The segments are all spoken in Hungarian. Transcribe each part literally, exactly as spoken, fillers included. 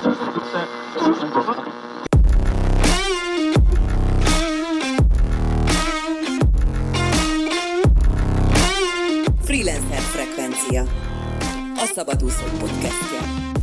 Freelancer Frekvencia, a Szabadúszók podcastja.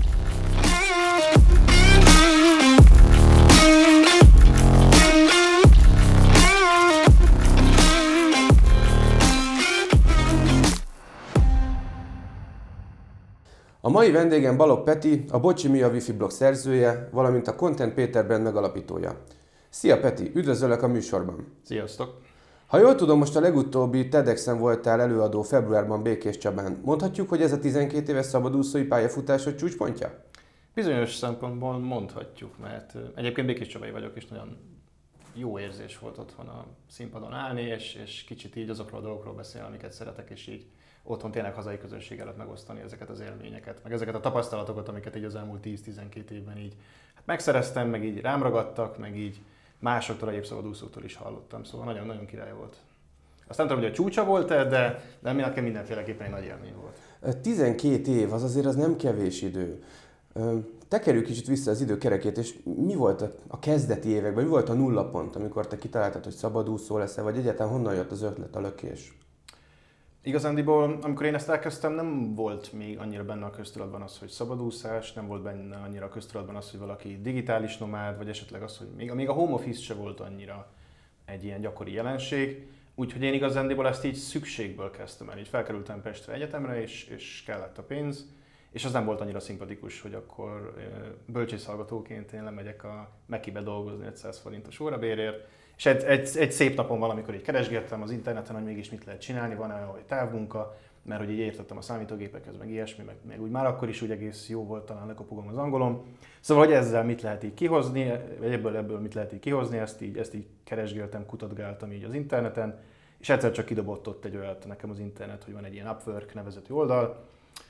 A mai vendégem Balogh Peti, a Bocsi Mi a Wi-Fi blog szerzője, valamint a Content Péter brand megalapítója. Szia Peti, üdvözöllek a műsorban! Sziasztok! Ha jól tudom, most a legutóbbi TEDxen voltál előadó februárban Békés Csabán. Mondhatjuk, hogy ez a tizenkét éves szabadúszói pályafutásod csúcspontja? Bizonyos szempontból mondhatjuk, mert egyébként Békés Csabai vagyok, és nagyon jó érzés volt otthon a színpadon állni, és, és kicsit így azokról a dolgokról beszélni, amiket szeretek, és így otthon tényleg hazai közönség előtt megosztani ezeket az élményeket, meg ezeket a tapasztalatokat, amiket így az elmúlt tíz-tizenkét évben így hát megszereztem, meg így rám ragadtak, meg így másoktól, egyéb szabadúszóktól is hallottam, szóval nagyon-nagyon király volt. Azt nem tudom, hogy a csúcsa volt-e, de, de nekem mindenféleképpen egy nagy élmény volt. tizenkét év, az azért az nem kevés idő. Tekerjük kicsit vissza az időkerekét, és mi volt a kezdeti években, mi volt a nulla pont, amikor te kitaláltad, hogy szabadúszó leszel, vagy egyáltalán honnan jött az ötlet, a lökés? Igazándiból, amikor én ezt elkezdtem, nem volt még annyira benne a köztudatban az, hogy szabadúszás, nem volt benne annyira a köztudatban az, hogy valaki digitális nomád, vagy esetleg az, hogy még, még a home office se volt annyira egy ilyen gyakori jelenség. Úgyhogy én igazándiból ezt így szükségből kezdtem el. Így felkerültem Pestre egyetemre, és, és kellett a pénz, és az nem volt annyira szimpatikus, hogy akkor bölcsészhallgatóként én lemegyek a Mekibe dolgozni ötszáz forintos órabérért. És egy, egy, egy szép napon valamikor így keresgéltem az interneten, hogy mégis mit lehet csinálni, van olyan, hogy távmunka, mert hogy így értettem a számítógépekhez, meg ilyesmi, meg, meg úgy már akkor is úgy egész jó volt, talán lekopogom az angolom. Szóval, hogy ezzel mit lehet így kihozni, vagy ebből, ebből mit lehet így kihozni, ezt így, ezt így keresgéltem, kutatgáltam így az interneten, és egyszer csak kidobott ott egy olyat nekem az internet, hogy van egy ilyen Upwork nevezetű oldal,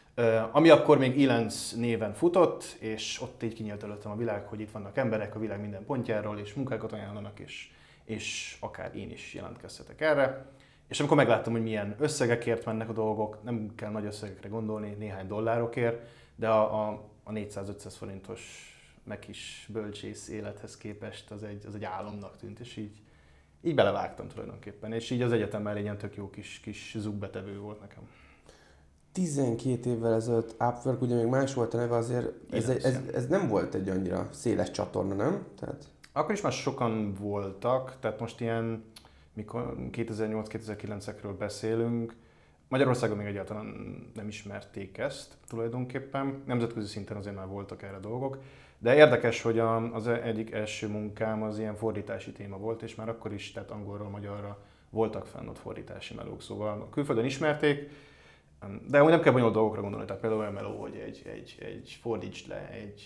ami akkor még Elance néven futott, és ott így kinyílt előttem a világ, hogy itt vannak emberek a világ minden pontjáról, és munkákat ajánlanak, és és akár én is jelentkezhetek erre. És amikor megláttam, hogy milyen összegekért mennek a dolgok, nem kell nagy összegekre gondolni, néhány dollárokért, de a, a, a négyszáz-ötszáz forintos meg is bölcsész élethez képest az egy, az egy álomnak tűnt, és így, így belevágtam tulajdonképpen. És így az egyetem mellé egy ilyen tök jó kis, kis zugbetevő volt nekem. tizenkét évvel ezelőtt Upwork, ugye még más volt a neve, azért ez, ez, ez, ez nem volt egy annyira széles csatorna, nem? Tehát... Akkor is már sokan voltak, tehát most ilyen mikor kétezer-nyolc-kétezer-kilencekről beszélünk. Magyarországon még egyáltalán nem ismerték ezt tulajdonképpen. Nemzetközi szinten azért már voltak erre dolgok. De érdekes, hogy az egyik első munkám az ilyen fordítási téma volt, és már akkor is, tehát angolról magyarra voltak fenn ott fordítási melók. Szóval külföldön ismerték, de úgy nem kell bonyolult dolgokra gondolni. Tehát például olyan meló, hogy egy, egy, egy fordítsd le, egy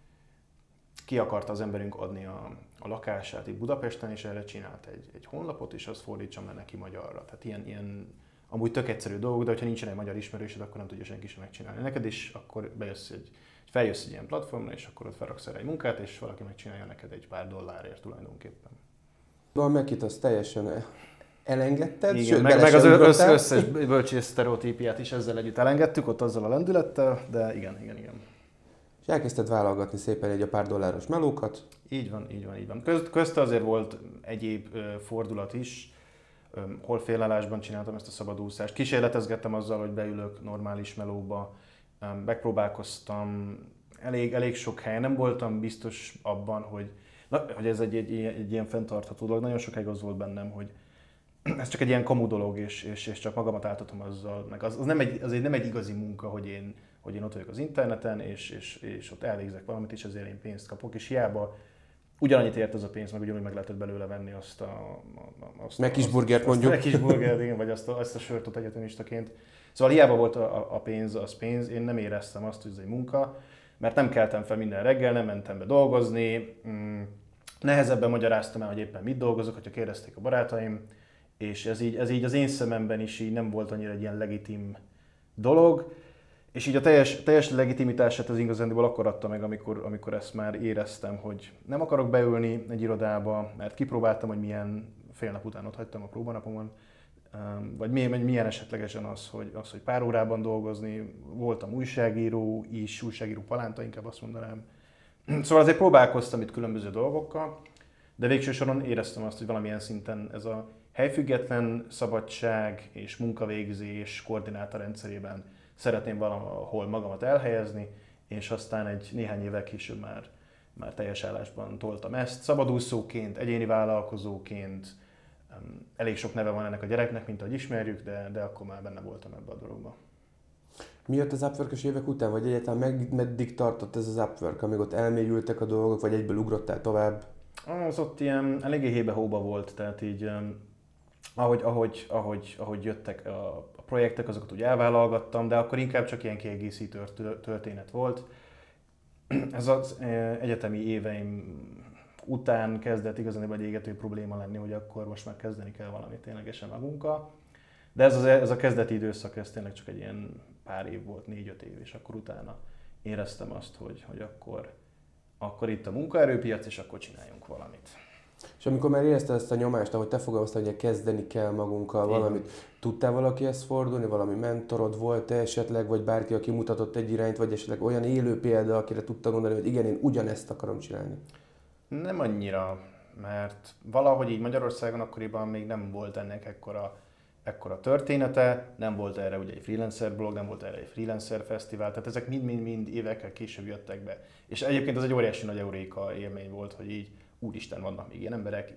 ki akarta az emberünk adni a, a lakását itt Budapesten, és erre csinált egy, egy honlapot, és azt fordítsam le neki magyarra. Tehát ilyen, ilyen amúgy tök egyszerű dolgok, de ha nincsen egy magyar ismerősöd, akkor nem tudja senki sem megcsinálni neked, és akkor bejössz egy, feljössz egy ilyen platformra, és akkor ott felraksz erre egy munkát, és valaki megcsinálja neked egy pár dollárért tulajdonképpen. A Mekit azt teljesen elengedted, igen, sőt, meg, meg az összes, összes bölcsész sztereotípiát is ezzel együtt elengedtük, ott azzal a lendülettel, de igen, igen, igen. És elkezdted vállalgatni szépen egy a pár dolláros melókat. Így van, így van, így van. Közt, közte azért volt egyéb ö, fordulat is. Ö, hol félállásban csináltam ezt a szabadúszást. Kísérletezgettem azzal, hogy beülök normális melóba. Ö, megpróbálkoztam elég, elég sok helyen. Nem voltam biztos abban, hogy, na, hogy ez egy, egy, egy, egy ilyen fenntartható dolog. Nagyon sokáig az volt bennem, hogy ez csak egy ilyen kamu dolog, és, és, és csak magamat áltatom azzal. Meg az, az, nem egy, az egy, nem egy igazi munka, hogy én hogy én ott vagyok az interneten, és, és, és ott elvégzek valamit, és azért én pénzt kapok, és hiába ugyanannyit ért az a pénz, meg ugyanúgy meg lehetett belőle venni azt a... Azt Megkisburgert mondjuk. Megkisburgert, igen, vagy azt a, azt a sört ott egyetemistaként. Szóval hiába volt a, a pénz, az pénz, én nem éreztem azt, hogy ez egy munka, mert nem keltem fel minden reggel, nem mentem be dolgozni, mm, nehezebben magyaráztam el, hogy éppen mit dolgozok, hogyha kérdezték a barátaim, és ez így, ez így az én szememben is így nem volt annyira egy ilyen legitim dolog. És így a teljes, teljes legitimitását az igazándiból akkor adta meg, amikor, amikor ezt már éreztem, hogy nem akarok beülni egy irodába, mert kipróbáltam, hogy milyen fél nap után ott hagytam a próbanapomon, vagy milyen, milyen esetlegesen az, hogy, az, hogy pár órában dolgozni. Voltam újságíró is, újságíró palánta, inkább azt mondanám, Szóval azért próbálkoztam itt különböző dolgokkal, de végső soron éreztem azt, hogy valamilyen szinten ez a helyfüggetlen szabadság és munkavégzés koordináta rendszerében szeretném valahol magamat elhelyezni, és aztán egy néhány évvel később már, már teljes állásban toltam ezt. Szabadúszóként, egyéni vállalkozóként, elég sok neve van ennek a gyereknek, mint ahogy ismerjük, de, de akkor már benne voltam ebbe a dologba. Mi jött az Upwork-ös évek után, vagy egyáltalán meg, meddig tartott ez az Upwork, amíg ott elmélyültek a dolgok, vagy egyből ugrottál tovább? Az ott ilyen eléggé hébe-hóba volt, tehát így ahogy, ahogy, ahogy, ahogy jöttek a, a projektek, azokat úgy elvállalgattam, de akkor inkább csak ilyen kiegészítő történet volt. Ez az egyetemi éveim után kezdett igazán egy égető probléma lenni, hogy akkor most már kezdeni kell valamit ténylegesen magunkkal. De ez, az, ez a kezdeti időszak, ez tényleg csak egy ilyen pár év volt, négy-öt év, és akkor utána éreztem azt, hogy, hogy akkor, akkor itt a munkaerőpiac, és akkor csináljunk valamit. És amikor már érezted ezt a nyomást, ahogy te fogalmaztad, hogy kezdeni kell magunkkal valamit, én. Tudtál valakihez fordulni, valami mentorod volt esetleg, vagy bárki, aki mutatott egy irányt, vagy esetleg olyan élő példa, akire tudta gondolni, hogy igen, én ugyanezt akarom csinálni? Nem annyira, mert valahogy így Magyarországon akkoriban még nem volt ennek ekkora, ekkora története, nem volt erre ugye egy freelancer blog, nem volt erre egy freelancer fesztivál, tehát ezek mind-mind-mind évekkel később jöttek be. És egyébként az egy óriási nagy euréka élmény volt, hogy így úristen, vannak még ilyen emberek,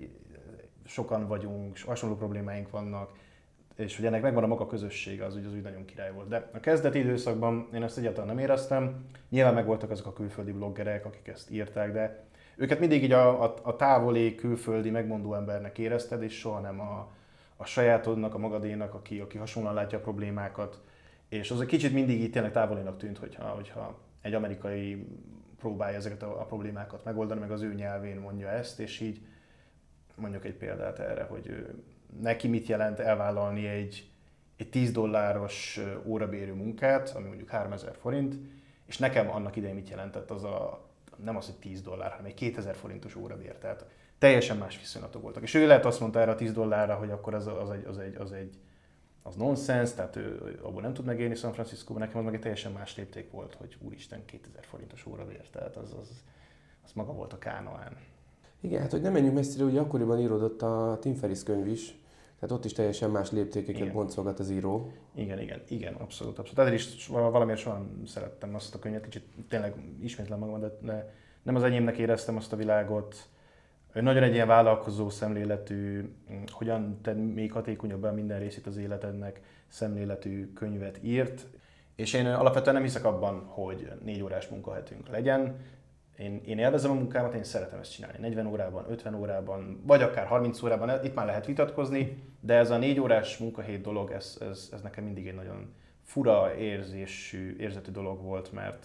sokan vagyunk, hasonló problémáink vannak, és hogy ennek megvan a maga közössége, az úgy, az úgy nagyon király volt. De a kezdeti időszakban én ezt egyáltalán nem éreztem. Nyilván megvoltak azok a külföldi bloggerek, akik ezt írták, de őket mindig így a, a, a távoli, külföldi, megmondó embernek érezted, és soha nem a, a sajátodnak, a magadénak, aki, aki hasonlóan látja a problémákat. És az egy kicsit mindig így tényleg távolinak tűnt, hogyha, hogyha egy amerikai próbálja ezeket a, a problémákat megoldani, meg az ő nyelvén mondja ezt, és így mondjuk egy példát erre, hogy ő, neki mit jelent elvállalni egy, egy tíz dolláros órabérű munkát, ami mondjuk háromezer forint, és nekem annak idején mit jelentett az a, nem az, hogy tíz dollár, hanem egy kétezer forintos órabér, tehát teljesen más viszonylatok voltak. És ő lehet azt mondta erre a tíz dollárra, hogy akkor az, az egy, az egy, az egy az nonsens, tehát ő abból nem tud megélni San Franciscóban, nekem az meg egy teljesen más lépték volt, hogy úristen, kétezer forintos órabér, tehát az, az, az maga volt a kánoán. Igen, hát hogy nem menjünk messzire, ugye akkoriban íródott a Tim Ferriss könyv is, tehát ott is teljesen más léptékeket boncolgat az író. Igen, igen, igen, abszolút, abszolút. Ezért is valamiért soha szerettem azt a könyvet, kicsit tényleg ismétlem magam, de, de nem az enyémnek éreztem azt a világot. Ő nagyon egy ilyen vállalkozó szemléletű, hogyan tenn még hatékonyabbá minden részét az életednek szemléletű könyvet írt. És én alapvetően nem hiszek abban, hogy négy órás munkahetünk legyen. Én, én élvezem a munkámat, én szeretem ezt csinálni. negyven órában, ötven órában, vagy akár harminc órában, itt már lehet vitatkozni, de ez a négy órás munkahét dolog, ez, ez, ez nekem mindig egy nagyon fura érzésű, érzetű dolog volt, mert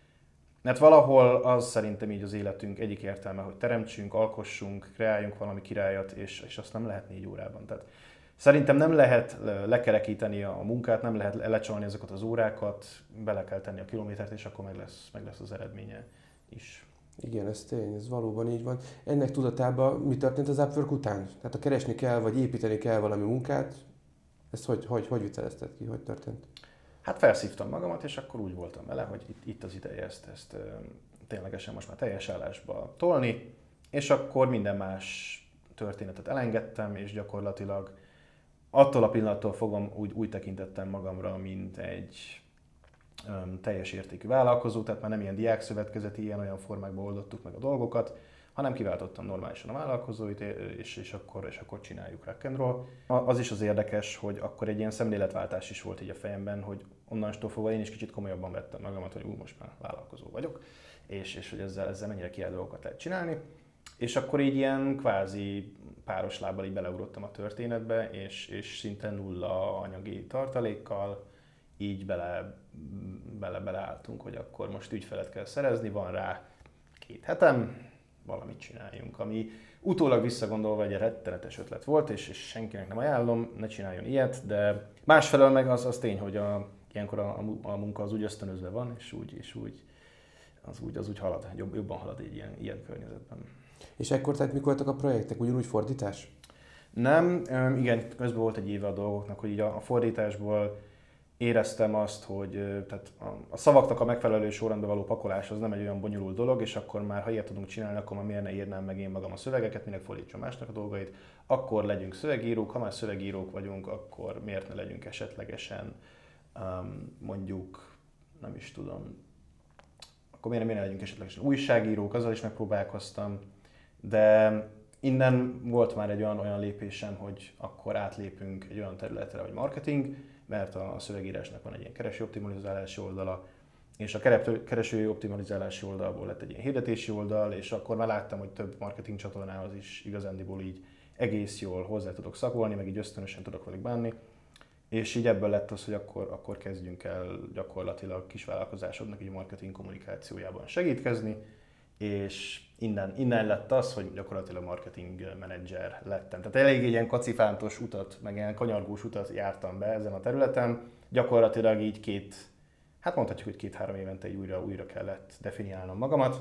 Mert valahol az szerintem így az életünk egyik értelme, hogy teremtsünk, alkossunk, kreáljunk valami királyat, és, és azt nem lehet négy órában. Tehát szerintem nem lehet lekerekíteni a munkát, nem lehet lecsalni ezeket az órákat, bele kell tenni a kilométert, és akkor meg lesz, meg lesz az eredménye is. Igen, ez tény, ez valóban így van. Ennek tudatában mi történt az Upwork után? Tehát ha keresni kell, vagy építeni kell valami munkát, ezt hogy, hogy, hogy vitelezted ki, hogy történt? Hát felszívtam magamat, és akkor úgy voltam vele, hogy itt, itt az ideje ezt, ezt ténylegesen most már teljes állásba tolni, és akkor minden más történetet elengedtem, és gyakorlatilag attól a pillanattól fogom úgy, úgy tekintettem magamra, mint egy um, teljes értékű vállalkozó, tehát már nem ilyen diákszövetkezeti, ilyen-olyan formákban oldottuk meg a dolgokat, hanem kiváltottam normálisan a vállalkozóit, és, és, akkor, és akkor csináljuk rock and roll. Az is az érdekes, hogy akkor egy ilyen szemléletváltás is volt így a fejemben, hogy onnantól fogva én is kicsit komolyabban vettem magamat, hogy ú, most már vállalkozó vagyok, és, és hogy ezzel, ezzel mennyire kiáll dolgokat lehet csinálni. És akkor így ilyen kvázi páros lábbal így beleugrottam a történetbe, és, és szinte nulla anyagi tartalékkal így bele, bele, beleálltunk, hogy akkor most ügyfelet kell szerezni, van rá két hetem, valamit csináljunk, ami utólag visszagondolva egy rettenetes ötlet volt, és, és senkinek nem ajánlom, ne csináljon ilyet, de másfelől meg az, az tény, hogy a, ilyenkor a, a munka az úgy ösztönözve van, és úgy, és úgy, az, úgy, az úgy halad, jobb, jobban halad egy ilyen, ilyen környezetben. És ekkor tehát mik voltak a projektek? Ugyanúgy fordítás? Nem, igen, közben volt egy éve a dolgoknak, hogy így a, a fordításból éreztem azt, hogy tehát a szavaknak a megfelelő sorrendben való pakolás az nem egy olyan bonyolult dolog, és akkor már, ha ilyet tudunk csinálni, akkor már miért ne írnám meg én magam a szövegeket, minek fordítsam másnak a dolgait, akkor legyünk szövegírók, ha már szövegírók vagyunk, akkor miért ne legyünk esetlegesen um, mondjuk, nem is tudom, akkor miért, miért ne legyünk esetlegesen újságírók, azzal is megpróbálkoztam, de innen volt már egy olyan, olyan lépésem, hogy akkor átlépünk egy olyan területre, hogy marketing, mert a szövegírásnak van egy ilyen kereső optimalizálási oldala, és a kereső optimalizálási oldalból lett egy ilyen hirdetési oldal, és akkor már láttam, hogy több marketing csatornához is igazándiból így egész jól hozzá tudok szakolni, meg így ösztönösen tudok velük bánni, és így ebből lett az, hogy akkor, akkor kezdjünk el gyakorlatilag kisvállalkozásodnak így marketing kommunikációjában segítkezni, és innen, innen lett az, hogy gyakorlatilag marketing menedzser lettem. Tehát elég ilyen kacifántos utat, meg ilyen kanyargós utat jártam be ezen a területen. Gyakorlatilag így két, hát mondhatjuk, hogy két-három évente így újra, újra kellett definiálnom magamat,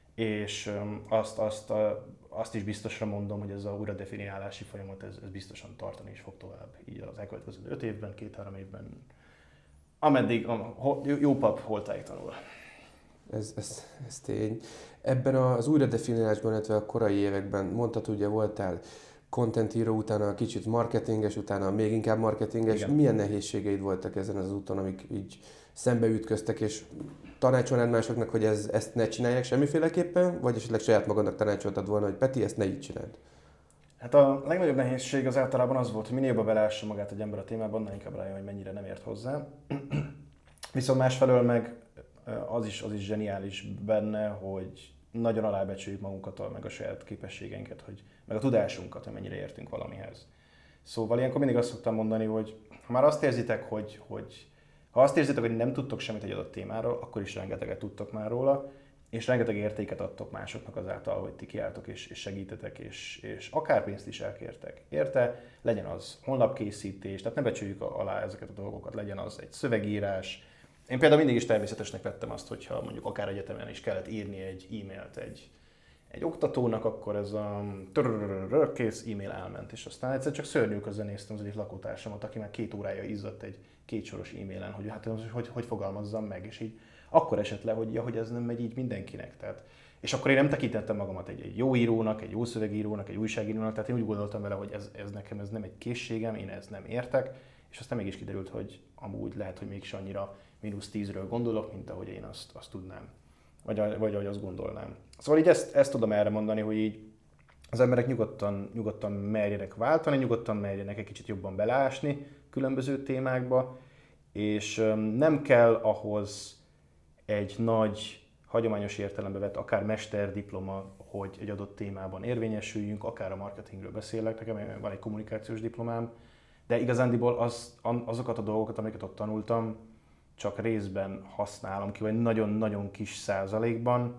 és azt, azt, azt is biztosra mondom, hogy ez a újra definiálási folyamat, ez, ez biztosan tartani is fog tovább. Így az elkövetkező öt évben, két-három évben, ameddig a jó pap holtáig tanul. Ez, ez, ez tény. Ebben az újradefiniálásban, illetve a korai években mondtad, ugye voltál content író, utána kicsit marketinges, utána még inkább marketinges. Igen. Milyen nehézségeid voltak ezen az úton, amik így szembeütköztek, és tanácsolnád másoknak, hogy ez, ezt ne csinálják semmiféleképpen, vagy esetleg saját magadnak tanácsoltad volna, hogy Peti, ezt ne így csináld? Hát a legnagyobb nehézség az általában az volt, hogy minél jobban beleássa magát egy ember a témában, annál inkább rájön, hogy mennyire nem ért hozzá. Viszont másfelől meg az is, az is zseniális benne, hogy nagyon alábecsüljük magunkat, meg a saját képességeinket, hogy, meg a tudásunkat, hogy mennyire értünk valamihez. Szóval ilyenkor mindig azt szoktam mondani, hogy ha már azt érzitek, hogy, hogy ha azt érzitek, hogy nem tudtok semmit egy adott témáról, akkor is rengeteget tudtok már róla, és rengeteg értéket adtok másoknak azáltal, hogy ti kiálltok és, és segítetek, és, és akár pénzt is elkértek. Érte? Legyen az honlapkészítés, tehát ne becsüljük alá ezeket a dolgokat, legyen az egy szövegírás. Én például mindig is természetesnek vettem azt, hogyha mondjuk akár egyetemen is kellett írni egy e-mailt egy, egy oktatónak, akkor ez a kész e-mail elment, és aztán egyszer csak szörnyű közben néztem az egyik lakótársamat, aki már két órája izzadt egy kétsoros e-mailen, hogy hát hogy, hogy fogalmazzam meg, és így akkor esett le, hogy, ja, hogy ez nem megy így mindenkinek. Tehát, és akkor én nem tekintettem magamat egy, egy jó írónak, egy jó szövegírónak, egy újságírónak, tehát én úgy gondoltam vele, hogy ez, ez nekem ez nem egy készségem, én ezt nem értek, és aztán mégis kiderült, hogy amúgy lehet, hogy mégis annyira mínusz tízről gondolok, mint ahogy én azt, azt tudnám, vagy, vagy ahogy azt gondolnám. Szóval így ezt, ezt tudom erre mondani, hogy így az emberek nyugodtan, nyugodtan merjenek váltani, nyugodtan merjenek egy kicsit jobban beleásni különböző témákba, és nem kell ahhoz egy nagy, hagyományos értelembe vett, akár mesterdiploma, hogy egy adott témában érvényesüljünk, akár a marketingről beszélek, nekem van egy kommunikációs diplomám, de igazándiból az, azokat a dolgokat, amiket ott tanultam, csak részben használom ki, vagy nagyon-nagyon kis százalékban,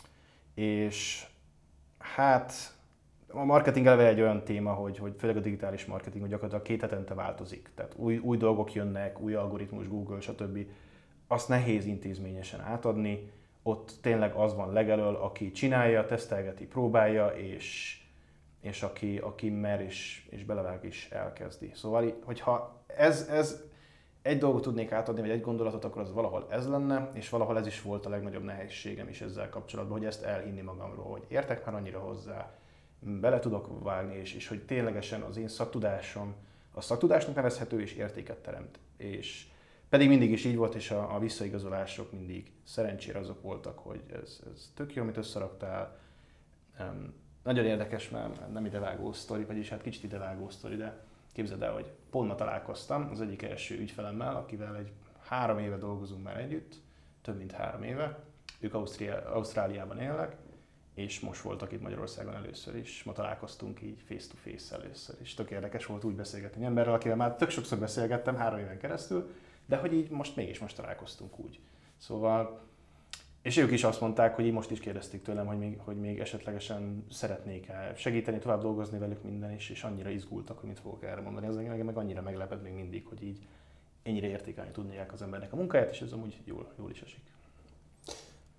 és hát a marketing eleve egy olyan téma, hogy, hogy főleg a digitális marketing, hogy gyakorlatilag két hetente változik, tehát új, új dolgok jönnek, új algoritmus, Google, stb. Azt nehéz intézményesen átadni, ott tényleg az van legelől, aki csinálja, tesztelgeti, próbálja, és, és aki, aki mer és, és belevág is elkezdi. Szóval, hogyha ez, ez egy dolgot tudnék átadni, vagy egy gondolatot, akkor az valahol ez lenne, és valahol ez is volt a legnagyobb nehézségem is ezzel kapcsolatban, hogy ezt elhinni magamról, hogy értek már annyira hozzá, bele tudok vágni, és, és hogy ténylegesen az én szaktudásom a szaktudásnak nevezhető, és értéket teremt. És pedig mindig is így volt, és a, a visszaigazolások mindig szerencsére azok voltak, hogy ez, ez tök jó, amit összeraktál. Um, nagyon érdekes, mert nem idevágó sztori, vagyis hát kicsit idevágó sztori, de képzeld el, hogy pont ma találkoztam az egyik első ügyfelemmel, akivel egy három éve dolgozunk már együtt, több mint három éve. Ők Ausztria, Ausztráliában élnek, és most voltak itt Magyarországon először is. Ma találkoztunk így face to face először is. Tök érdekes volt úgy beszélgetni emberrel, akivel már tök sokszor beszélgettem három éven keresztül, de hogy így most mégis most találkoztunk úgy. Szóval, és ők is azt mondták, hogy így most is kérdezték tőlem, hogy még, hogy még esetlegesen szeretnék-e segíteni, tovább dolgozni velük minden is, és annyira izgultak, hogy mit fogok erre mondani. Ez engem meg annyira meglepett még mindig, hogy így ennyire értékelni tudják az embernek a munkáját, és ez amúgy jól, jól is esik.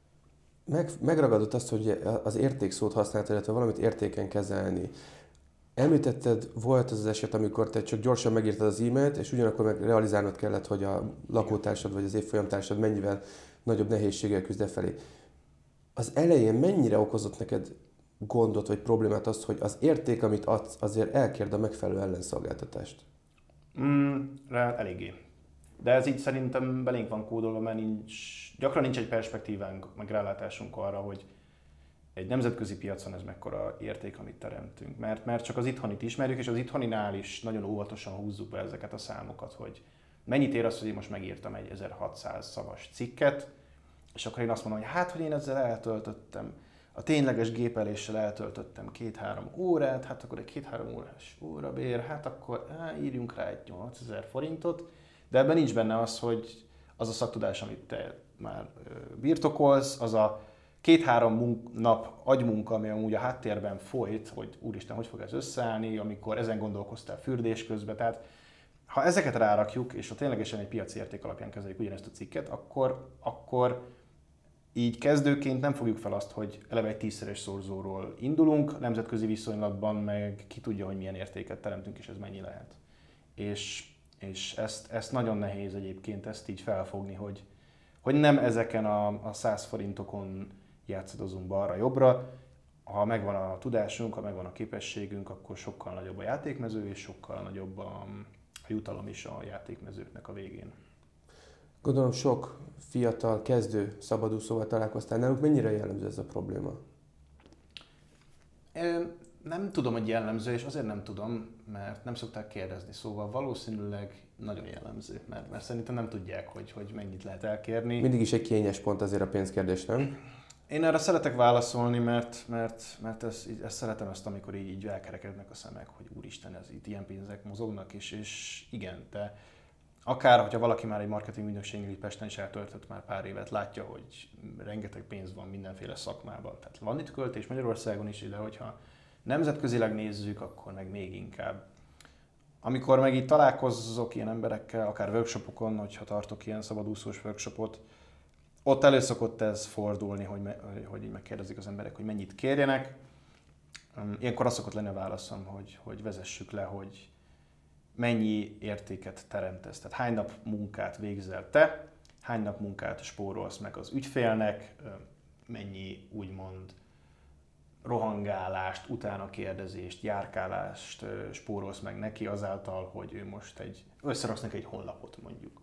Meg, megragadott azt, hogy az értékszót használtad, illetve valamit értéken kezelni. Említetted, volt az az eset, amikor te csak gyorsan megírtad az e-mailt, és ugyanakkor meg realizálnod kellett, hogy a lakótársad vagy az évfolyamtársad mennyivel nagyobb nehézséggel küzd e felé. Az elején mennyire okozott neked gondot vagy problémát az, hogy az érték, amit adsz, azért elkérd a megfelelő ellenszolgáltatást? Mm, rá eléggé. De ez így szerintem belénk van kódolva, mert nincs, gyakran nincs egy perspektívánk, meg rálátásunk arra, hogy egy nemzetközi piacon ez mekkora érték, amit teremtünk. Mert, mert csak az itthonit ismerjük, és az itthonál is nagyon óvatosan húzzuk be ezeket a számokat, hogy mennyit ér az, hogy én most megírtam egy ezerhatszáz szavas cikket, és akkor én azt mondom, hogy hát, hogy én ezzel eltöltöttem, a tényleges gépeléssel eltöltöttem két-három órát, hát akkor egy két-három órás órabér, hát akkor á, írjunk rá egy nyolcezer forintot, de ebben nincs benne az, hogy az a szaktudás, amit te már birtokolsz, az a két-három munk- nap agymunka, ami amúgy a háttérben folyt, hogy úristen, hogy fog ez összeállni, amikor ezen gondolkoztál fürdés közben. Tehát ha ezeket rárakjuk, és ha ténylegesen egy piaci érték alapján kezeljük ugyanezt a cikket, akkor, akkor így kezdőként nem fogjuk fel azt, hogy eleve egy tízszeres szorzóról indulunk, nemzetközi viszonylatban meg ki tudja, hogy milyen értéket teremtünk, és ez mennyi lehet. És, és ezt, ezt nagyon nehéz egyébként ezt így felfogni, hogy, hogy nem ezeken a, a száz forintokon játszadozunk balra-jobbra. Ha megvan a tudásunk, ha megvan a képességünk, akkor sokkal nagyobb a játékmező, és sokkal nagyobb a, a jutalom is a játékmezőknek a végén. Gondolom sok fiatal, kezdő szabadúszóval találkoztál. Náluk mennyire jellemző ez a probléma? Én nem tudom, hogy jellemző, és azért nem tudom, mert nem szokták kérdezni. Szóval valószínűleg nagyon jellemző, mert, mert szerintem nem tudják, hogy, hogy mennyit lehet elkérni. Mindig is egy kényes pont azért a pénzkérdés, nem? Én erre szeretek válaszolni, mert, mert, mert ezt, ezt szeretem ezt, amikor így, így elkerekednek a szemek, hogy úristen, ez itt ilyen pénzek mozognak, és, és igen, de akár, hogyha valaki már egy marketing ügynökségnél Pesten is eltöltött már pár évet, látja, hogy rengeteg pénz van mindenféle szakmában. Tehát van itt költés Magyarországon is, de hogyha nemzetközileg nézzük, akkor meg még inkább. Amikor meg így találkozok ilyen emberekkel, akár workshopokon, hogyha tartok ilyen szabadúszós workshopot, ott elő szokott ez fordulni, hogy, me, hogy így megkérdezik az emberek, hogy mennyit kérjenek. Ilyenkor az szokott lenni a válaszom, hogy, hogy vezessük le, hogy mennyi értéket teremtesz. Tehát hány nap munkát végzel te, hány nap munkát spórolsz meg az ügyfélnek, mennyi úgymond rohangálást, utána kérdezést, járkálást spórolsz meg neki azáltal, hogy ő most egy, összeraksz neki egy honlapot mondjuk.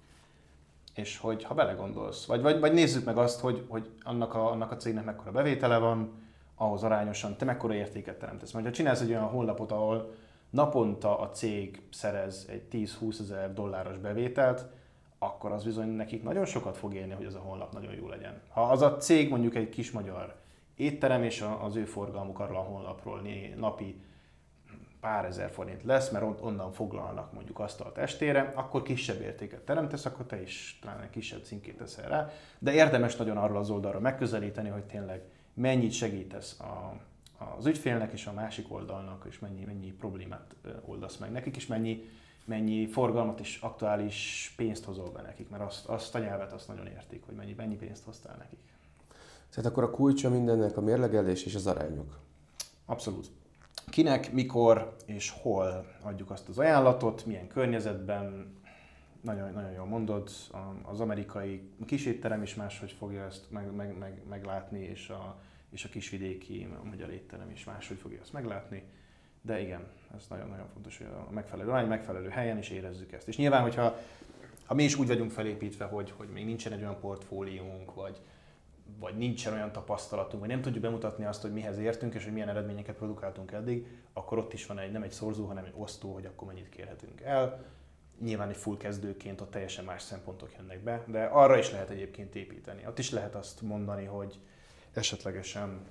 És hogy ha belegondolsz, vagy, vagy, vagy nézzük meg azt, hogy, hogy annak, a, annak a cégnek mekkora bevétele van, ahhoz arányosan te mekkora értéket teremtesz. Mert ha csinálsz egy olyan honlapot, ahol naponta a cég szerez egy tíz-húszezer dolláros bevételt, akkor az bizony nekik nagyon sokat fog érni, hogy ez a honlap nagyon jó legyen. Ha az a cég mondjuk egy kis magyar étterem, és az ő forgalmuk arról a honlapról napi pár ezer forint lesz, mert onnan foglalnak mondjuk asztalt estére, akkor kisebb értéket teremtesz, akkor te is talán egy kisebb címkét teszel rá. De érdemes nagyon arról az oldalra megközelíteni, hogy tényleg mennyit segítesz a, az ügyfélnek és a másik oldalnak, és mennyi, mennyi problémát oldasz meg nekik, és mennyi, mennyi forgalmat és aktuális pénzt hozol be nekik, mert azt, azt a nyelvet azt nagyon értik, hogy mennyi, mennyi pénzt hoztál nekik. Tehát akkor a kulcsa mindennek a mérlegelés és az arányok. Abszolút. Kinek, mikor és hol adjuk azt az ajánlatot, milyen környezetben, nagyon, nagyon jól mondod, az amerikai kisétterem is máshogy fogja ezt meg, meg, meg, meglátni, és a, és a kisvidéki a magyar étterem is máshogy fogja ezt meglátni. De igen, ez nagyon-nagyon fontos, hogy a megfelelő arány, megfelelő helyen is érezzük ezt. És nyilván, hogyha ha mi is úgy vagyunk felépítve, hogy, hogy még nincsen egy olyan portfóliónk, vagy vagy nincsen olyan tapasztalatunk, vagy nem tudjuk bemutatni azt, hogy mihez értünk, és hogy milyen eredményeket produkáltunk eddig, akkor ott is van egy, nem egy szorzó, hanem egy osztó, hogy akkor mennyit kérhetünk el. Nyilván egy full kezdőként ott teljesen más szempontok jönnek be, de arra is lehet egyébként építeni. Ott is lehet azt mondani, hogy esetlegesen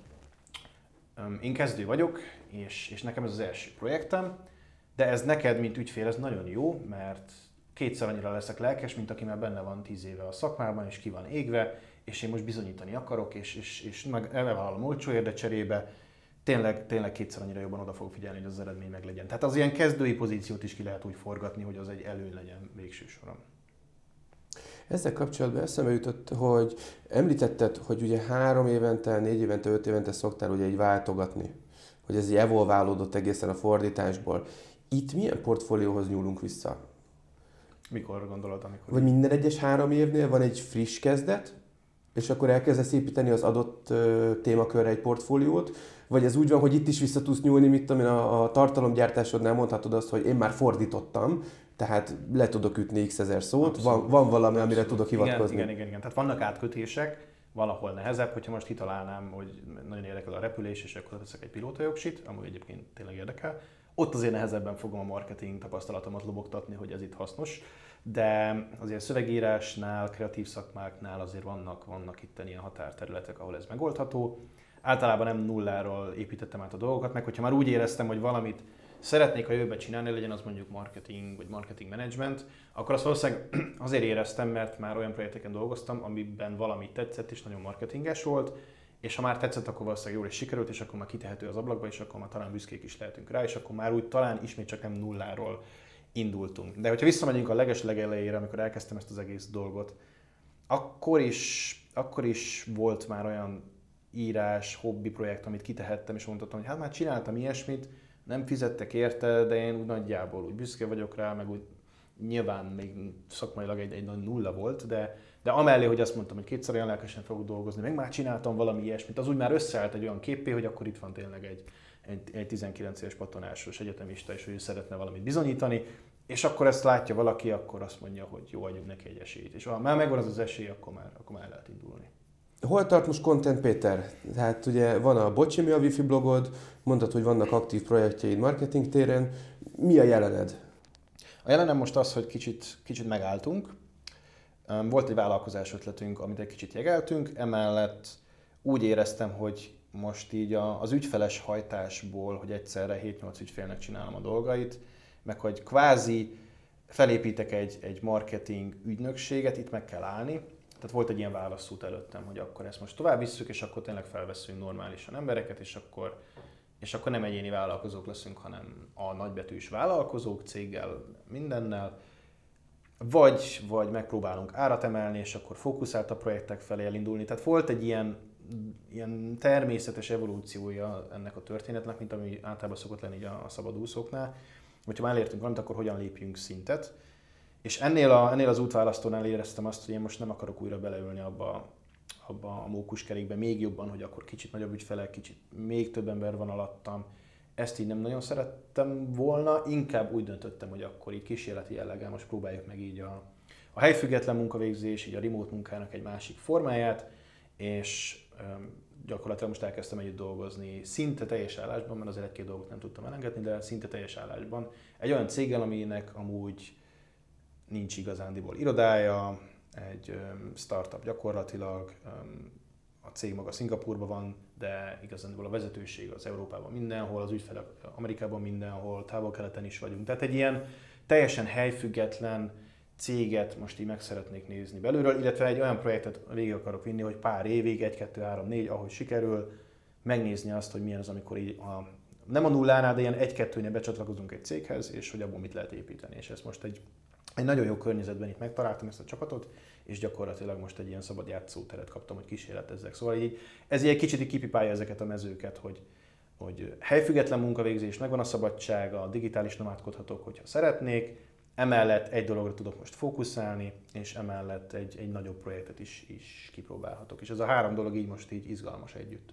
um, én kezdő vagyok, és, és nekem ez az első projektem, de ez neked, mint ügyfél, ez nagyon jó, mert kétszer annyira leszek lelkes, mint aki már benne van tíz éve a szakmában, és ki van égve, és én most bizonyítani akarok, és, és, és meg elvállalom olcsóért, de cserébe tényleg, tényleg kétszer annyira jobban oda fogok figyelni, hogy az eredmény meg legyen. Tehát az ilyen kezdői pozíciót is ki lehet úgy forgatni, hogy az egy előny legyen végső soron. Ezzel kapcsolatban eszembe jutott, hogy említetted, hogy ugye három évente, négy évente, öt évente szoktál ugye így váltogatni hogy ez így evolválódott egészen a fordításból. Itt milyen portfólióhoz nyúlunk vissza? Mikor gondolod, amikor... Vagy minden egyes három évnél van egy friss kezdet, és akkor elkezdesz építeni az adott uh, témakörre egy portfóliót, vagy ez úgy van, hogy itt is vissza tudsz nyúlni, mit tudom én, a, a tartalomgyártásodnál mondhatod azt, hogy én már fordítottam, tehát le tudok ütni x ezer szót, van, van valami, amire Abszolút. tudok hivatkozni. Igen, igen, igen, igen. Tehát vannak átkötések, valahol nehezebb, hogyha most kitalálnám, hogy nagyon érdekel a repülés, és akkor teszek egy pilótajogsit, amúgy egyébként tényleg érdekel. Ott azért nehezebben fogom a marketing tapasztalatomat lobogtatni, hogy ez itt hasznos, de azért szövegírásnál, kreatív szakmáknál azért vannak, vannak itt ilyen határterületek, ahol ez megoldható. Általában nem nulláról építettem át a dolgokat, meg hogyha már úgy éreztem, hogy valamit szeretnék a jövőben csinálni, legyen az mondjuk marketing vagy marketing management, akkor azt valószínűleg azért éreztem, mert már olyan projekteken dolgoztam, amiben valami tetszett és nagyon marketinges volt, és ha már tetszett, akkor valószínűleg jól is sikerült, és akkor már kitehető az ablakba, és akkor már talán büszkék is lehetünk rá, és akkor már úgy talán ismét csak nem nulláról indultunk. De hogyha visszamegyünk a leges legelejére, amikor elkezdtem ezt az egész dolgot, akkor is, akkor is volt már olyan írás, hobbi projekt, amit kitehettem, és mondhatom, hogy hát már csináltam ilyesmit, nem fizettek érte, de én úgy nagyjából úgy büszke vagyok rá, meg úgy nyilván még szakmailag egy, egy nagy nulla volt, de, de amellé, hogy azt mondtam, hogy kétszer olyan lelkesen fogok dolgozni, meg már csináltam valami ilyesmit, az úgy már összeállt egy olyan képpé, hogy akkor itt van tényleg egy, egy, egy tizenkilenc éves patonásos egyetemista, és hogy ő szeretne valamit bizonyítani, és akkor ezt látja valaki, akkor azt mondja, hogy jó, adjunk neki egy esélyt. És ha már megvan az az esély, akkor már, akkor már lehet indulni. Hol tart most Content Péter? Tehát ugye van a Bocsi, mi a Wi-Fi blogod, mondtad, hogy vannak aktív projektjeid marketing téren. Mi a jelened? A jelenem most az, hogy kicsit, kicsit megálltunk. Volt egy vállalkozás ötletünk, amit egy kicsit jegeltünk, emellett úgy éreztem, hogy most így az ügyfeles hajtásból, hogy egyszerre hét-nyolc ügyfélnek csinálom a dolgait, meg hogy kvázi felépítek egy, egy marketing ügynökséget, itt meg kell állni. Tehát volt egy ilyen válaszút előttem, hogy akkor ezt most tovább visszük, és akkor tényleg felveszünk normálisan embereket, és akkor, és akkor nem egyéni vállalkozók leszünk, hanem a nagybetűs vállalkozók, céggel, mindennel. Vagy, vagy megpróbálunk árat emelni, és akkor fókuszált a projektek felé elindulni. Tehát volt egy ilyen, ilyen természetes evolúciója ennek a történetnek, mint ami általában szokott lenni a, a szabadúszóknál. Hogyha már elértünk valamit, akkor hogyan lépjünk szintet. És ennél, a, ennél az útválasztónál éreztem azt, hogy én most nem akarok újra beleülni abba, abba a mókuskerékbe még jobban, hogy akkor kicsit nagyobb ügyfelek, kicsit még több ember van alattam. Ezt így nem nagyon szerettem volna, inkább úgy döntöttem, hogy akkor így kísérleti jelleggel most próbáljuk meg így a, a helyfüggetlen munkavégzés, így a remote munkának egy másik formáját, és öm, gyakorlatilag most elkezdtem együtt dolgozni szinte teljes állásban, mert azért egy-két dolgot nem tudtam elengedni, de szinte teljes állásban. Egy olyan céggel, aminek amúgy nincs igazándiból irodája, egy startup gyakorlatilag, a cég maga Szingapúrban van, de igazándiból a vezetőség az Európában mindenhol, az ügyfelek Amerikában mindenhol, távol-keleten is vagyunk. Tehát egy ilyen teljesen helyfüggetlen céget most így meg szeretnék nézni belülről, illetve egy olyan projektet végig akarok vinni, hogy pár évig, egy, kettő, három, négy, ahogy sikerül, megnézni azt, hogy milyen az, amikor így a, nem a nullánál, de ilyen egy-kettőnél becsatlakozunk egy céghez, és hogy abból mit lehet építeni. És ezt most egy Egy nagyon jó környezetben itt megtaláltam ezt a csapatot, és gyakorlatilag most egy ilyen szabad játszóteret kaptam, hogy kísérletezzek. Szóval így, ez így egy kicsit kipipálja ezeket a mezőket, hogy, hogy helyfüggetlen munkavégzés, megvan a szabadsága, digitális nomádkodhatok, hogyha szeretnék, emellett egy dologra tudok most fókuszálni, és emellett egy, egy nagyobb projektet is, is kipróbálhatok. És ez a három dolog így most így izgalmas együtt.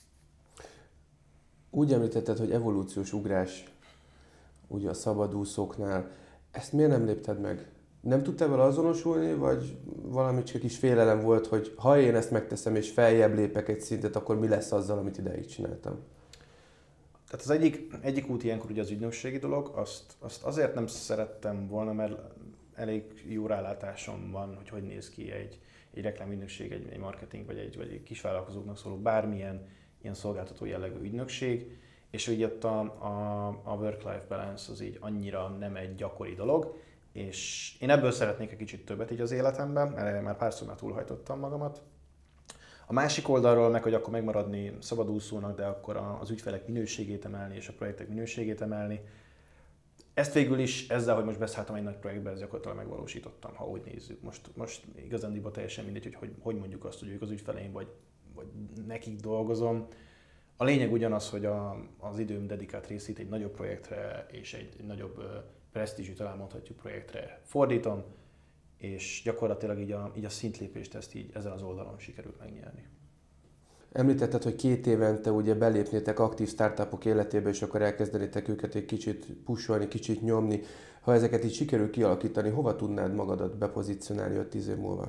Úgy említetted, hogy evolúciós ugrás ugye a szabadúszóknál. Ezt miért nem lépted meg? Nem tudtál vele azonosulni, vagy valami csak kis félelem volt, hogy ha én ezt megteszem és feljebb lépek egy szintet, akkor mi lesz azzal, amit ideig csináltam? Tehát az egyik, egyik út ilyenkor ugye az ügynökségi dolog, azt, azt azért nem szerettem volna, mert elég jó rálátásom van, hogy hogy néz ki egy, egy reklámügynökség, egy, egy marketing vagy egy, vagy egy kisvállalkozóknak szóló bármilyen ilyen szolgáltató jellegű ügynökség, és ugye ott a, a, a work-life balance az így annyira nem egy gyakori dolog, és én ebből szeretnék egy kicsit többet így az életemben, mert már párszor már túlhajtottam magamat. A másik oldalról meg, hogy akkor megmaradni szabadúszónak, de akkor az ügyfelek minőségét emelni és a projektek minőségét emelni. Ezt végül is ezzel, hogy most beszálltam egy nagy projektbe, ezt gyakorlatilag megvalósítottam, ha úgy nézzük. Most, most igazándiból teljesen mindegy, hogy, hogy hogy mondjuk azt, hogy ők az ügyfeleim, vagy, vagy nekik dolgozom. A lényeg ugyanaz, hogy a, az időm dedikált részét egy nagyobb projektre és egy, egy nagyobb presztízsű, talán mondhatjuk projektre fordítom, és gyakorlatilag így a, így a szintlépést ezt így ezen az oldalon sikerült megnyerni. Említetted, hogy két évente ugye belépnétek aktív startupok életébe, és akkor elkezdenétek őket egy kicsit pusolni, kicsit nyomni. Ha ezeket így sikerül kialakítani, hova tudnád magadat bepozícionálni öt-tíz év múlva?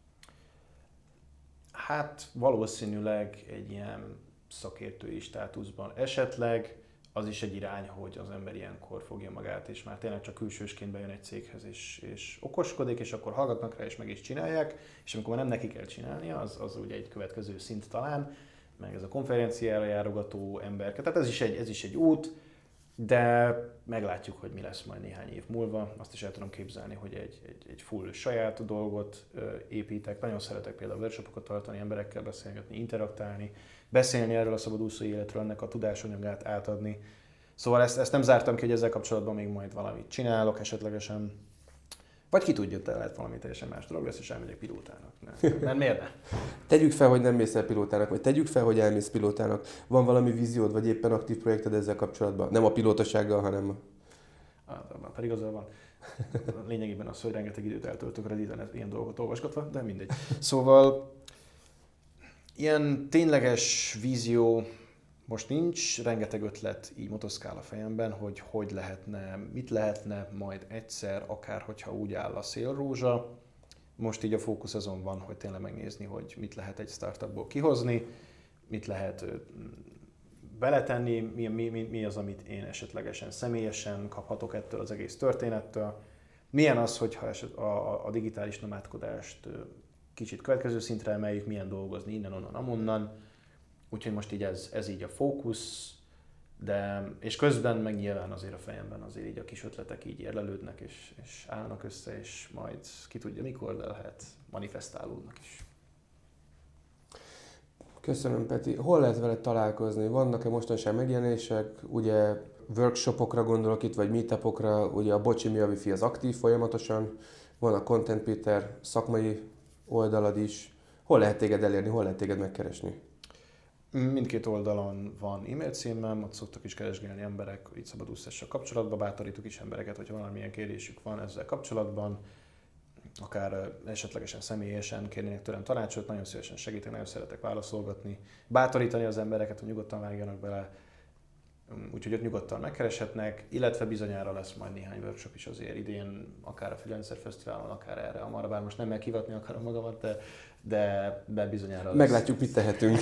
Hát valószínűleg egy ilyen szakértői státuszban. Esetleg az is egy irány, hogy az ember ilyenkor fogja magát, és már tényleg csak külsősként bejön egy céghez, és, és okoskodik, és akkor hallgatnak rá, és meg is csinálják, és amikor már nem neki kell csinálnia, az, az ugye egy következő szint talán, meg ez a konferenciára járogató emberke. Tehát ez is egy, ez is egy út, de meglátjuk, hogy mi lesz majd néhány év múlva. Azt is el tudom képzelni, hogy egy, egy, egy full saját dolgot építek. Nagyon szeretek például workshopokat tartani, emberekkel beszélgetni, interaktálni, beszélni erről a szabadúszó életről, ennek a tudásanyagát átadni. Szóval ezt, ezt nem zártam ki, hogy ezzel kapcsolatban még majd valamit csinálok esetlegesen. Vagy ki tudja, te lehet valami teljesen más dolog lesz, és elmegyek pilótának. Mert miért ne? Tegyük fel, hogy nem mész el pilótának, vagy tegyük fel, hogy elmész pilótának. Van valami víziód, vagy éppen aktív projekted ezzel kapcsolatban? Nem a pilótasággal, hanem... Hát, abban pedig azzal van. Lényegében az, hogy rengeteg időt eltöltök Redditen ilyen dolgot olvasgatva, de mindegy. Szóval ilyen tényleges vízió most nincs, rengeteg ötlet így motoszkál a fejemben, hogy hogy lehetne, mit lehetne majd egyszer, akár hogyha úgy áll a szélrózsa. Most így a fókusz azon van, hogy tényleg megnézni, hogy mit lehet egy startupból kihozni, mit lehet beletenni, mi, mi, mi, mi az, amit én esetlegesen személyesen kaphatok ettől az egész történettől. Milyen az, hogyha eset, a, a digitális nomádkodást kicsit következő szintre emeljük, milyen dolgozni innen, onnan, amonnan. Úgyhogy most így ez, ez így a fókusz, de, és közben meg nyilván azért a fejemben azért így a kis ötletek így érlelődnek, és, és állnak össze, és majd ki tudja mikor, de lehet manifestálódnak is. Köszönöm, Peti. Hol lehet veled találkozni? Vannak-e mostanság megjelenések? Ugye workshopokra gondolok itt, vagy meetupokra, ugye a Bocsi mi a wifi az aktív folyamatosan, van a Content Peter szakmai oldalad is. Hol lehet téged elérni, hol lehet téged megkeresni? Mindkét oldalon van e-mail címem, ott szoktak is keresgélni emberek itt szabadúszással kapcsolatban, bátorítok is embereket, hogyha valamilyen kérdésük van ezzel kapcsolatban, akár esetlegesen személyesen kérnének tőlem tanácsot, nagyon szívesen segítek, nagyon szeretek válaszolgatni, bátorítani az embereket, hogy nyugodtan vágjanak bele, úgyhogy ott nyugodtan megkereshetnek, illetve bizonyára lesz majd néhány workshop is azért idén, akár a Freelancer Fesztiválon, akár erre a Marra, bár most nem meghivatni akarom magamat, de, de, de bizonyára lesz. Meglátjuk, mit tehetünk.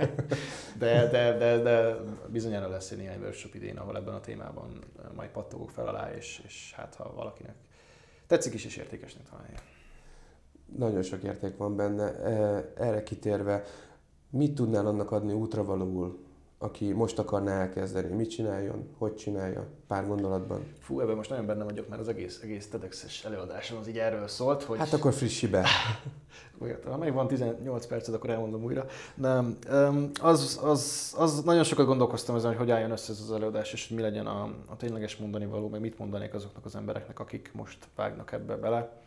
de, de, de, de bizonyára lesz egy néhány workshop idén, ahol ebben a témában majd pattogok fel alá, és, és hát ha valakinek tetszik is, és értékesnek találja. Nagyon sok érték van benne. Erre kitérve, mit tudnál annak adni útravalóul, aki most akarná elkezdeni? Mit csináljon? Hogy csinálja? Pár gondolatban. Fú, ebben most nagyon benne vagyok, mert az egész, egész TEDx-es előadásom az így erről szólt, hogy... Hát akkor frissí be. Ha még van tizennyolc percet, akkor elmondom újra. Nem, az, az, az nagyon sokat gondolkoztam ezen, hogy hogy álljon össze ez az előadás, és hogy mi legyen a, a tényleges mondani való, meg mit mondanék azoknak az embereknek, akik most vágnak ebbe bele.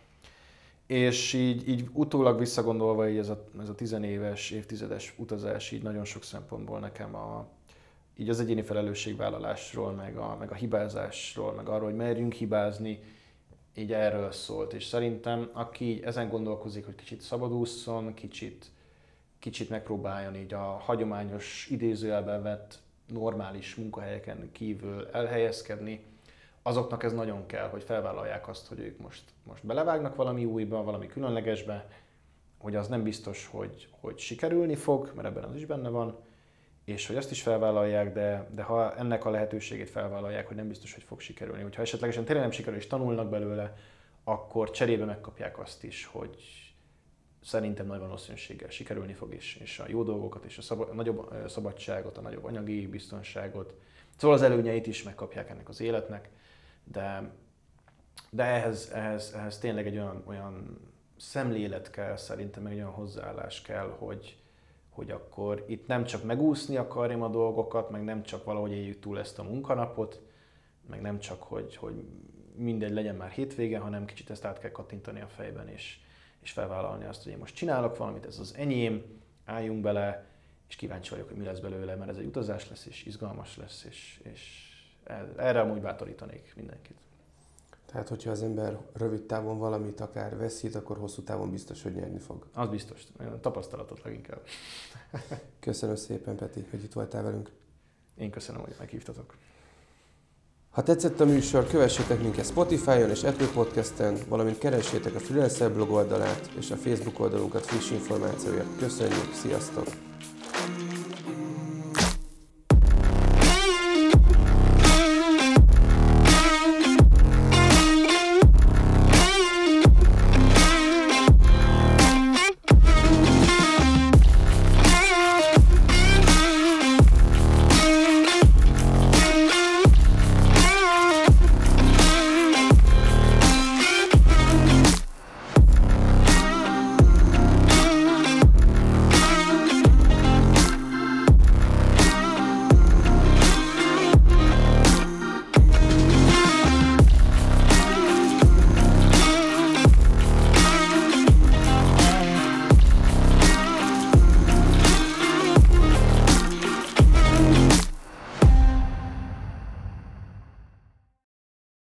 És így, így utólag visszagondolva, így ez a, ez a tizenéves, évtizedes utazás így nagyon sok szempontból nekem a, így az egyéni felelősségvállalásról, meg a, meg a hibázásról, meg arról, hogy merjünk hibázni, így erről szólt. És szerintem, aki ezen gondolkozik, hogy kicsit szabadússzon, kicsit, kicsit megpróbáljon így a hagyományos, idézőjelben vett normális munkahelyeken kívül elhelyezkedni, azoknak ez nagyon kell, hogy felvállalják azt, hogy ők most, most belevágnak valami újba, valami különlegesbe, hogy az nem biztos, hogy, hogy sikerülni fog, mert ebben az is benne van, és hogy azt is felvállalják, de, de ha ennek a lehetőségét felvállalják, hogy nem biztos, hogy fog sikerülni. Hogyha esetlegesen tényleg nem sikerül és tanulnak belőle, akkor cserébe megkapják azt is, hogy szerintem nagy valószínűséggel sikerülni fog, és, és a jó dolgokat, és a, szab- a nagyobb szabadságot, a nagyobb anyagi biztonságot, szóval az előnyeit is megkapják ennek az életnek, de, de ehhez, ehhez, ehhez tényleg egy olyan, olyan szemlélet kell, szerintem egy olyan hozzáállás kell, hogy, hogy akkor itt nem csak megúszni akarjam a dolgokat, meg nem csak valahogy éljük túl ezt a munkanapot, meg nem csak, hogy, hogy mindegy legyen már hétvége, hanem kicsit ezt át kell kattintani a fejben, és, és felvállalni azt, hogy én most csinálok valamit, ez az enyém, álljunk bele, és kíváncsi vagyok, hogy mi lesz belőle, mert ez egy utazás lesz, és izgalmas lesz, és, és erre amúgy bátorítanék mindenkit. Tehát, hogyha az ember rövid távon valamit akár veszít, akkor hosszú távon biztos, hogy nyerni fog. Az biztos, a tapasztalatot leginkább. Köszönöm szépen, Peti, hogy itt voltál velünk. Én köszönöm, hogy meghívtatok. Ha tetszett a műsor, kövessétek minket Spotify-on és Apple Podcast-en, valamint keressétek a Freelancer blog oldalát és a Facebook oldalunkat friss információért. Köszönjük, sziasztok!